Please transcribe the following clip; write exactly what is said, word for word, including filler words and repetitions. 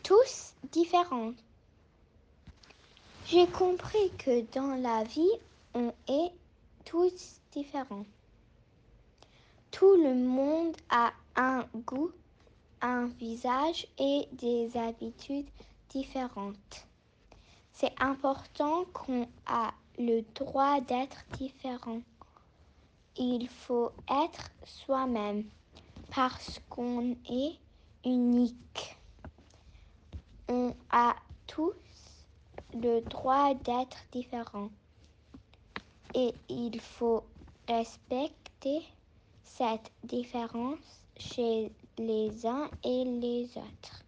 tous différents. J'ai compris que dans la vie, on est tous différents. Tout le monde a un goût, un visage et des habitudes différentes. C'est important qu'on a le droit d'être différent. Il faut être soi-même parce qu'on est unique. On a tous le droit d'être différent et il faut respecter cette différence chez les uns et les autres.